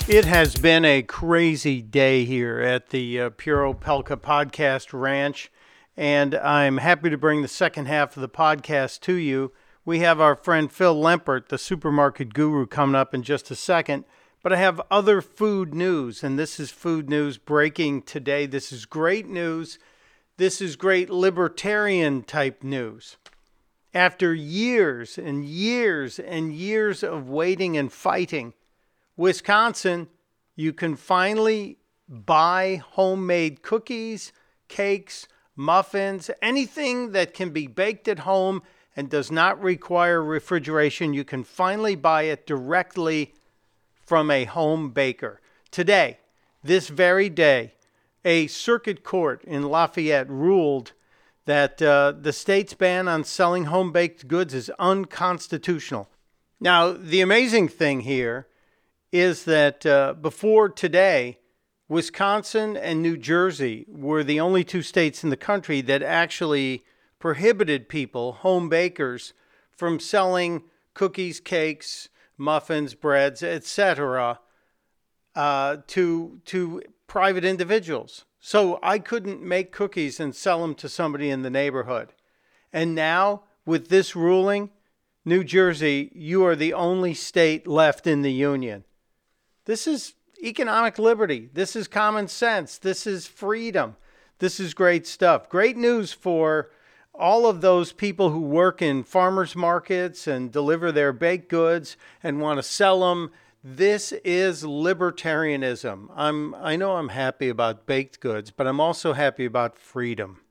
It has been a crazy day here at the Pure Opelka Podcast Ranch, and I'm happy to bring the second half of the podcast to you. We have our friend Phil Lempert, the supermarket guru, coming up in just a second, but I have other food news, and this is food news breaking today. This is great news. This is great libertarian type news. After years and years and years of waiting and fighting, Wisconsin, you can finally buy homemade cookies, cakes, muffins, anything that can be baked at home and does not require refrigeration. You can finally buy it directly from a home baker. Today, this very day, a circuit court in Lafayette ruled that the state's ban on selling home-baked goods is unconstitutional. Now, the amazing thing here is that before today, Wisconsin and New Jersey were the only two states in the country that actually prohibited people, home bakers, from selling cookies, cakes, muffins, breads, etc. To private individuals. So I couldn't make cookies and sell them to somebody in the neighborhood. And now, with this ruling, New Jersey, you are the only state left in the union. This is economic liberty. This is common sense. This is freedom. This is great stuff. Great news for all of those people who work in farmers markets and deliver their baked goods and want to sell them. This is libertarianism. I know I'm happy about baked goods, but I'm also happy about freedom.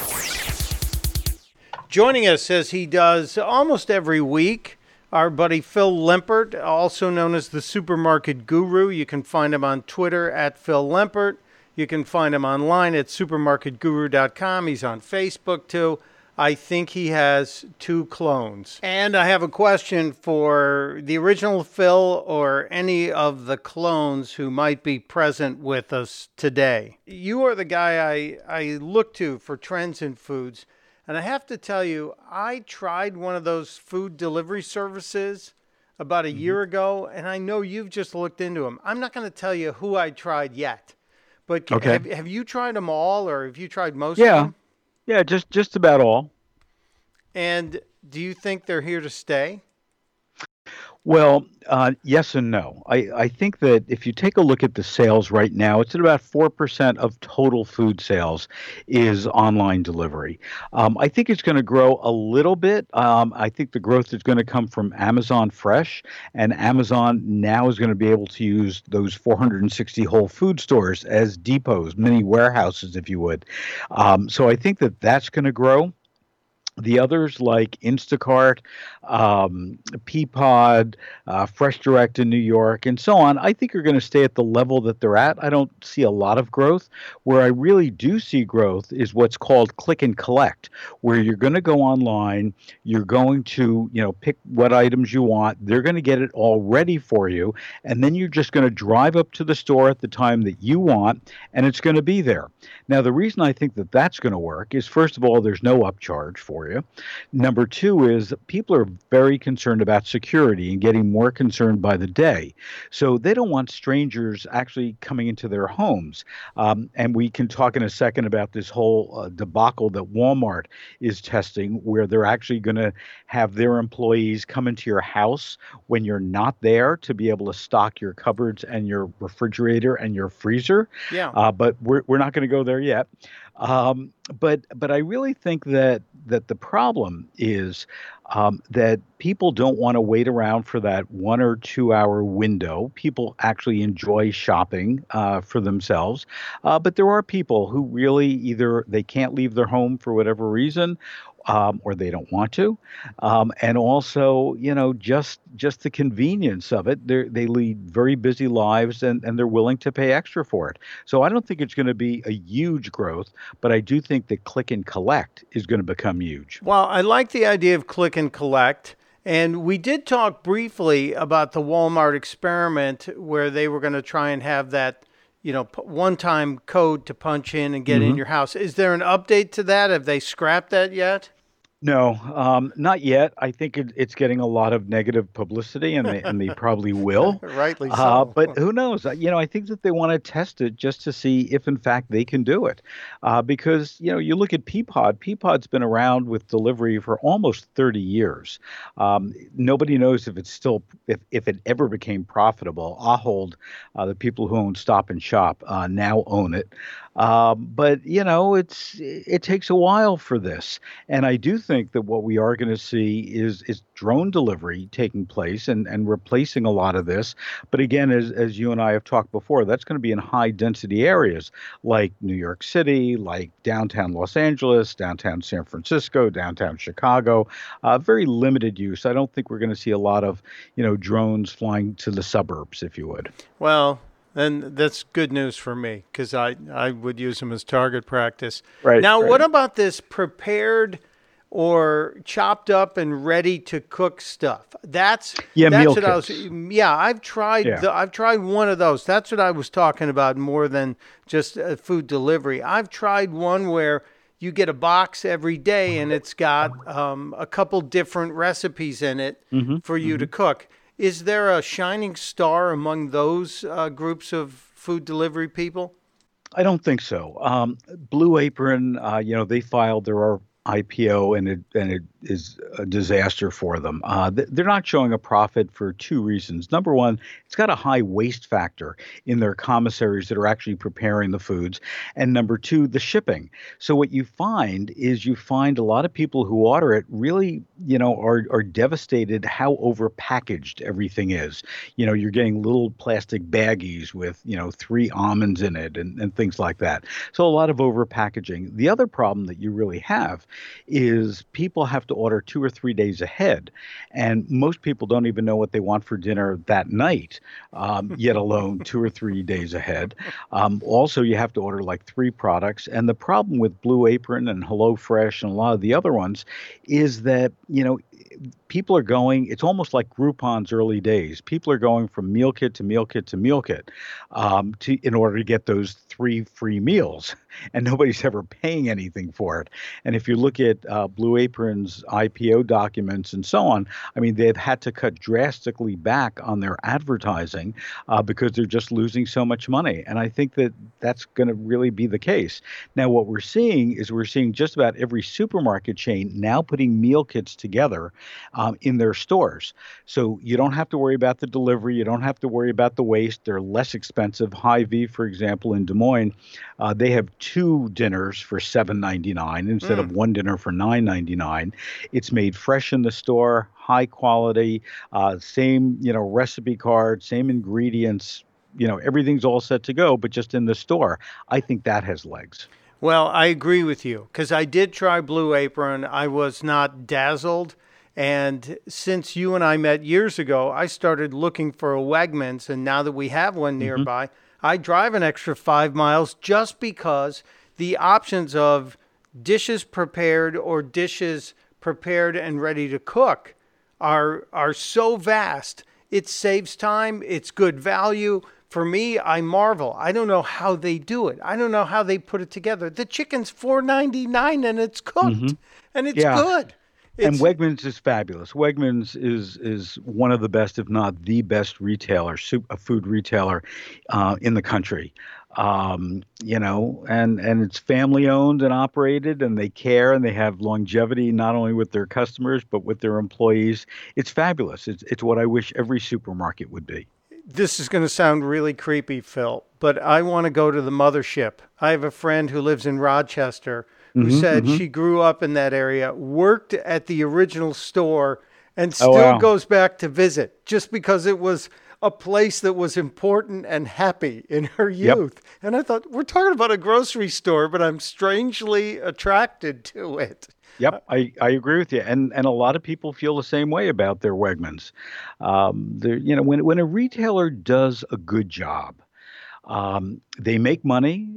Joining us, as he does almost every week, our buddy Phil Lempert, also known as the Supermarket Guru. You can find him on Twitter at Phil Lempert. You can find him online at supermarketguru.com. He's on Facebook too. I think he has 2 clones. And I have a question for the original Phil or any of the clones who might be present with us today. You are the guy I look to for trends in foods. And I have to tell you, I tried one of those food delivery services about a year ago, and I know you've just looked into them. I'm not going to tell you who I tried yet, but okay. Have you tried them all, or have you tried most of them? Yeah, just about all. And do you think they're here to stay? Well, yes and no. I think that if you take a look at the sales right now, it's at about 4% of total food sales is online delivery. I think it's going to grow a little bit. I think the growth is going to come from Amazon Fresh, and Amazon now is going to be able to use those 460 Whole Food stores as depots, mini warehouses, if you would. So I think that that's going to grow. The others like Instacart, Peapod, Fresh Direct in New York, and so on, I think are going to stay at the level that they're at. I don't see a lot of growth. Where I really do see growth is what's called click and collect, where you're going to go online, you're going to, pick what items you want. They're going to get it all ready for you, and then you're just going to drive up to the store at the time that you want, and it's going to be there. Now, the reason I think that that's going to work is, first of all, there's no upcharge for you. Number 2 is people are very concerned about security and getting more concerned by the day. So they don't want strangers actually coming into their homes. And we can talk in a second about this whole debacle that Walmart is testing, where they're actually going to have their employees come into your house when you're not there to be able to stock your cupboards and your refrigerator and your freezer. Yeah. But we're not going to go there yet. But I really think that the problem is that people don't want to wait around for that 1 or 2 hour window. People actually enjoy shopping for themselves, but there are people who really either they can't leave their home for whatever reason, or they don't want to, and also, just the convenience of it. They lead very busy lives, and they're willing to pay extra for it. So I don't think it's going to be a huge growth, but I do think that click and collect is going to become huge. Well, I like the idea of click and collect. And we did talk briefly about the Walmart experiment where they were going to try and have that, one-time code to punch in and get in your house. Is there an update to that? Have they scrapped that yet? No, not yet. I think it's getting a lot of negative publicity, and they probably will. Rightly so. But who knows? I think that they want to test it just to see if, in fact, they can do it. Because you look at Peapod. Peapod's been around with delivery for almost 30 years. Nobody knows if it's still if it ever became profitable. Ahold, the people who own Stop and Shop, now own it. But it takes a while for this. And I do think that what we are going to see is drone delivery taking place and replacing a lot of this. But again, as you and I have talked before, that's going to be in high density areas like New York City, like downtown Los Angeles, downtown San Francisco, downtown Chicago. Very limited use. I don't think we're going to see a lot of drones flying to the suburbs, if you would. Well, then that's good news for me because I would use them as target practice. Right, Now, what right. about this prepared or chopped up and ready to cook stuff? Yeah, That's meal what I was. kits. Yeah, Yeah. I've tried one of those. That's what I was talking about more than just food delivery. I've tried one where you get a box every day and it's got a couple different recipes in it Hmm. for you to Hmm. cook. Is there a shining star among those groups of food delivery people? I don't think so. Blue Apron, they filed their IPO, and it is a disaster for them. They're not showing a profit for two reasons. Number one, it's got a high waste factor in their commissaries that are actually preparing the foods, and number two, the shipping. So what you find is you find a lot of people who order it really, are devastated how overpackaged everything is. You're getting little plastic baggies with, three almonds in it and things like that. So a lot of over packaging. The other problem that you really have is people have to order 2 or 3 days ahead. And most people don't even know what they want for dinner that night, yet alone 2 or 3 days ahead. Also, you have to order like three products. And the problem with Blue Apron and HelloFresh and a lot of the other ones is that, people are going, it's almost like Groupon's early days. People are going from meal kit to meal kit to meal kit in order to get those three free meals. And nobody's ever paying anything for it. And if you look at Blue Apron's IPO documents and so on, I mean, they've had to cut drastically back on their advertising because they're just losing so much money. And I think that that's going to really be the case. Now, what we're seeing just about every supermarket chain now putting meal kits together in their stores. So you don't have to worry about the delivery. You don't have to worry about the waste. They're less expensive. Hy-Vee, for example, in Des Moines, they have two dinners for $7.99 instead of one dinner for $9.99. It's made fresh in the store, high quality, same recipe card, same ingredients. Everything's all set to go, but just in the store. I think that has legs. Well, I agree with you because I did try Blue Apron. I was not dazzled. And since you and I met years ago, I started looking for a Wegmans. And now that we have one Hmm. nearby, I drive an extra 5 miles just because the options of dishes prepared or dishes prepared and ready to cook are so vast. It saves time. It's good value. For me, I marvel. I don't know how they do it. I don't know how they put it together. The chicken's $4.99 and it's Hmm. cooked and it's Yeah. good. And It's Wegmans is fabulous. Wegmans is one of the best, if not the best retailer, a food retailer in the country. And it's family owned and operated, and they care and they have longevity not only with their customers but with their employees. It's fabulous. It's what I wish every supermarket would be. This is going to sound really creepy, Phil, but I want to go to the mothership. I have a friend who lives in Rochester who Hmm. said Hmm. she grew up in that area, worked at the original store, and Oh still wow. goes back to visit just because it was a place that was important and happy in her Yep. youth. And I thought, we're talking about a grocery store, but I'm strangely attracted to it. Yep, I agree with you, and a lot of people feel the same way about their Wegmans. When a retailer does a good job, they make money.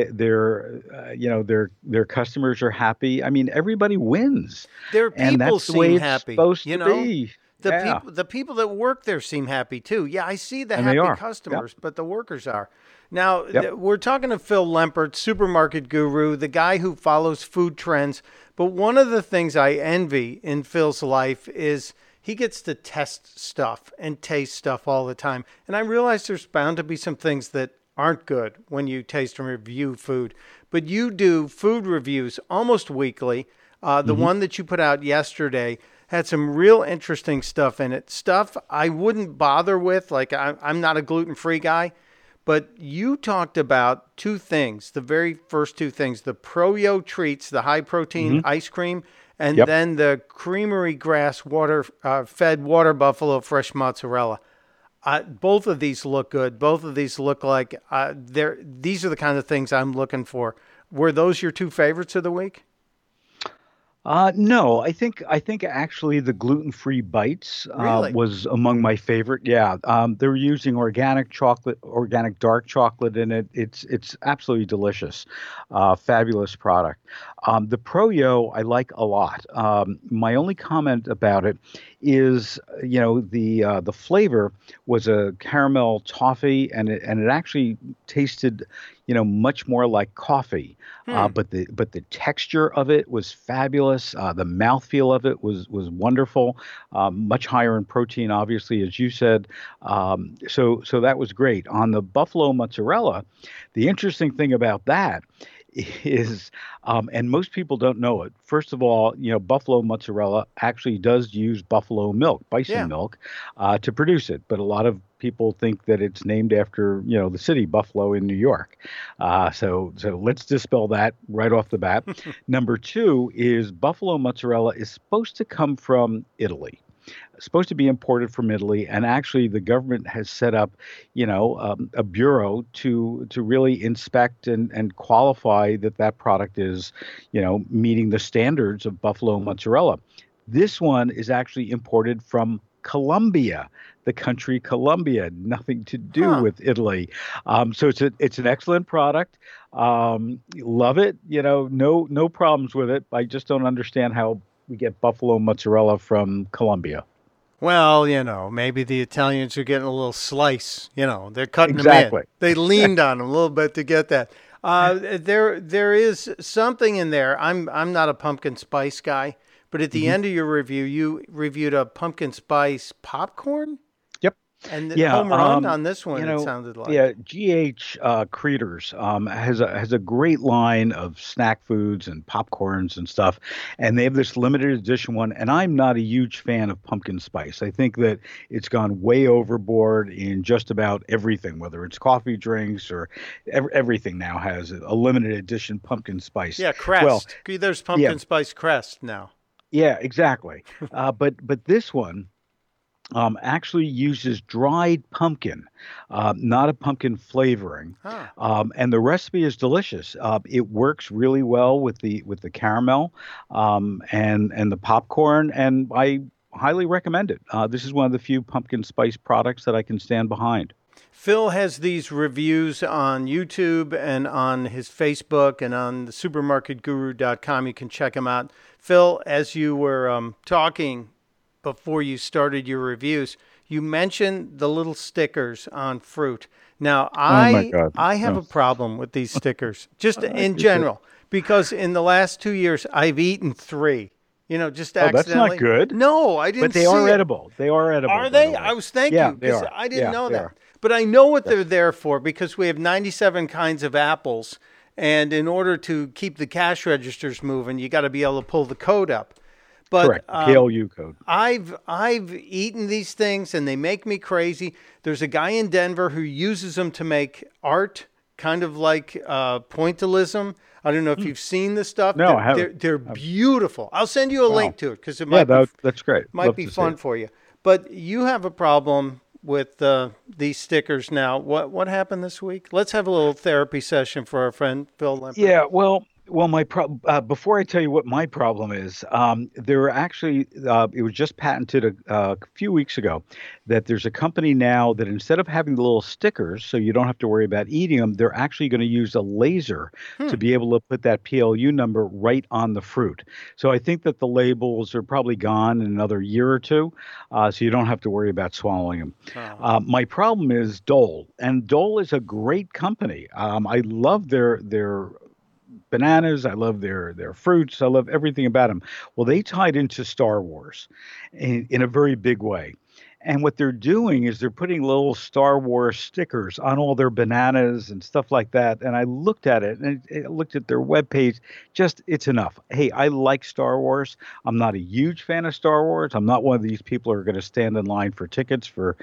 Their customers are happy. I mean, everybody wins, Their and people that's the way seem it's happy, supposed to be. Yeah. The people that work there seem happy too. Yeah, I see the And they happy are. Yep. customers, but the workers are. Now, Yep. we're talking to Phil Lempert, supermarket guru, the guy who follows food trends. But one of the things I envy in Phil's life is he gets to test stuff and taste stuff all the time. And I realize there's bound to be some things that aren't good when you taste and review food. But you do food reviews almost weekly. The one that you put out yesterday had some real interesting stuff in it. Stuff I wouldn't bother with. Like, I'm not a gluten-free guy. But you talked about two things, the very first two things, the Pro-Yo treats, the high-protein ice cream, and Yep. then the Creamery Grass fed water buffalo fresh mozzarella. Both of these look good. Both of these look like these are the kind of things I'm looking for. Were those your two favorites of the week? No, I think actually the gluten-free bites Really? was among my favorite. Yeah, they were using organic chocolate, organic dark chocolate in it. It's absolutely delicious, fabulous product. The Pro-Yo I like a lot. My only comment about it is, the flavor was a caramel toffee, and it actually tasted, much more like coffee. But the texture of it was fabulous. The mouthfeel of it was wonderful. Much higher in protein, obviously, as you said. So that was great. On the buffalo mozzarella, the interesting thing about that is, and most people don't know it. First of all, buffalo mozzarella actually does use buffalo milk, Yeah. bison milk, to produce it. But a lot of people think that it's named after, the city Buffalo in New York. So let's dispel that right off the bat. Number two is buffalo mozzarella is supposed to come from Italy. Supposed to be imported from Italy, and actually the government has set up, a bureau to really inspect and qualify that product is, meeting the standards of buffalo mozzarella. This one is actually imported from Colombia, the country Colombia, nothing to do Huh. with Italy. So it's an excellent product. Love it. No problems with it. I just don't understand how we get buffalo mozzarella from Colombia. Well, maybe the Italians are getting a little slice. They're cutting them in. Exactly. They leaned on them a little bit to get that. There is something in there. I'm not a pumpkin spice guy, but at the end of your review, you reviewed a pumpkin spice popcorn, Yep. and the Yeah. home run on this one. It sounded like. Yeah. GH Creators has a great line of snack foods and popcorns and stuff, and they have this limited edition one. And I'm not a huge fan of pumpkin spice. I think that it's gone way overboard in just about everything, whether it's coffee drinks or everything now has a limited edition pumpkin spice. Yeah, Crest. Well, There's yeah, pumpkin spice Crest now. yeah, exactly. But this one actually uses dried pumpkin, not a pumpkin flavoring, Huh. and the recipe is delicious. It works really well with the caramel and the popcorn, and I highly recommend it. This is one of the few pumpkin spice products that I can stand behind. Phil has these reviews on YouTube and on his Facebook and on the supermarketguru.com. You can check him out. Phil, as you were talking before you started your reviews, you mentioned the little stickers on fruit. Now, Oh my God! I have Oh, a problem with these stickers, just I in do too. general, because in the last 2 years, I've eaten three, just Oh, that's not accidentally. good. No, I But didn't they see are it. edible. They are edible, Are by the they? I way. was thank Yeah, you they because are. I didn't Yeah, know they that. are. But I know what Yes. they're there for because we have 97 kinds of apples, and in order to keep the cash registers moving, you got to be able to pull the code up. But Correct. PLU code. I've eaten these things and they make me crazy. There's a guy in Denver who uses them to make art, kind of like pointillism. I don't know if you've seen this stuff. No, I haven't. They're beautiful. I'll send you a Wow. link to it because it Yeah, that's great. might Love be to see fun it. for you. But you have a problem with these stickers now. What happened this week? Let's have a little therapy session for our friend Phil Lemper. Yeah, well, Well, before I tell you what my problem is, there are actually it was just patented a few weeks ago that there's a company now that instead of having the little stickers, so you don't have to worry about eating them, they're actually going to use a laser Hmm. to be able to put that PLU number right on the fruit. So I think that the labels are probably gone in another year or two, so you don't have to worry about swallowing them. Oh. My problem is Dole, and Dole is a great company. I love their bananas. I love their fruits. I love everything about them. Well, they tied into Star Wars in a very big way. And what they're doing is they're putting little Star Wars stickers on all their bananas and stuff like that. And I looked at it and I looked at their webpage. Just, it's enough. Hey, I like Star Wars. I'm not a huge fan of Star Wars. I'm not one of these people who are going to stand in line for tickets for,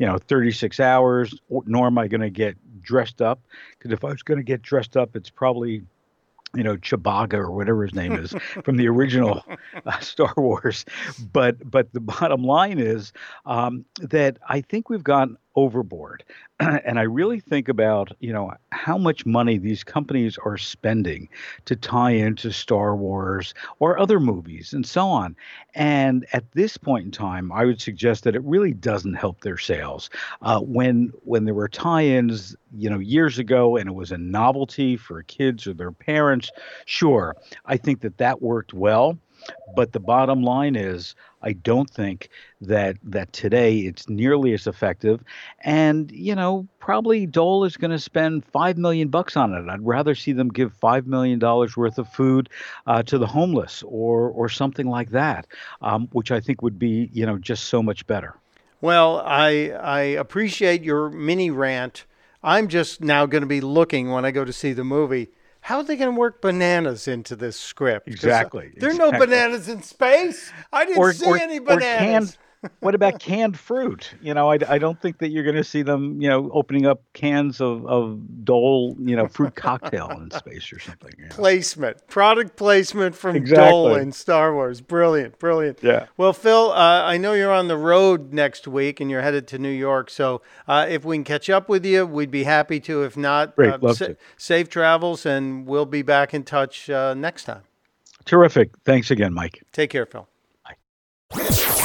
36 hours, nor am I going to get dressed up. Because if I was going to get dressed up, it's probably Chewbacca or whatever his name is from the original Star Wars. But the bottom line is that I think we've gone overboard, and I really think about how much money these companies are spending to tie into Star Wars or other movies and so on. And at this point in time, I would suggest that it really doesn't help their sales. When there were tie-ins, years ago, and it was a novelty for kids or their parents, sure, I think that worked well. But the bottom line is, I don't think that today it's nearly as effective. And probably Dole is going to spend $5 million on it. I'd rather see them give $5 million worth of food to the homeless or something like that, which I think would be just so much better. Well, I appreciate your mini rant. I'm just now going to be looking when I go to see the movie. How are they going to work bananas into this script? 'Cause, Exactly. there are no Exactly. bananas in space. I didn't or see or any or canned bananas. what about canned fruit? I don't think that you're going to see them opening up cans of Dole fruit cocktail in space or something. Placement, product placement from Dole Exactly. in Star Wars. Brilliant, brilliant. Yeah. Well, Phil, I know you're on the road next week and you're headed to New York. So if we can catch up with you, we'd be happy to. If not, Great, love to. safe travels, and we'll be back in touch next time. Terrific. Thanks again, Mike. Take care, Phil. Bye.